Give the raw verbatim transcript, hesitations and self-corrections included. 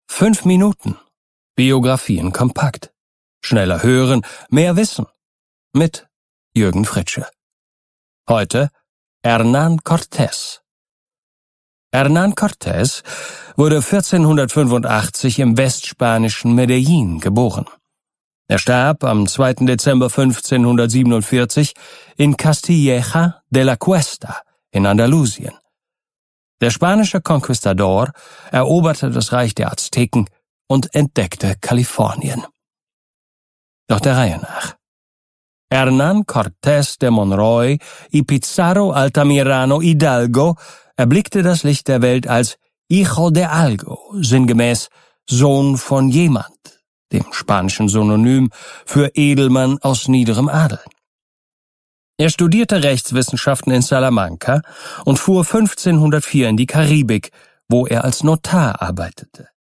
Fünf Minuten. Biografien kompakt. Schneller hören, mehr wissen. Mit Jürgen Fritsche. Heute Hernán Cortés. Hernán Cortés wurde vierzehnhundertfünfundachtzig im westspanischen Medellín geboren. Er starb am zweiten Dezember fünfzehnhundertsiebenundvierzig in Castilleja de la Cuesta in Andalusien. Der spanische Konquistador eroberte das Reich der Azteken und entdeckte Kalifornien. Doch der Reihe nach. Hernán Cortés de Monroy y Pizarro Altamirano Hidalgo erblickte das Licht der Welt als Hijo de algo, sinngemäß Sohn von jemand, dem spanischen Synonym für Edelmann aus niederem Adel. Er studierte Rechtswissenschaften in Salamanca und fuhr fünfzehnhundertvier in die Karibik, wo er als Notar arbeitete.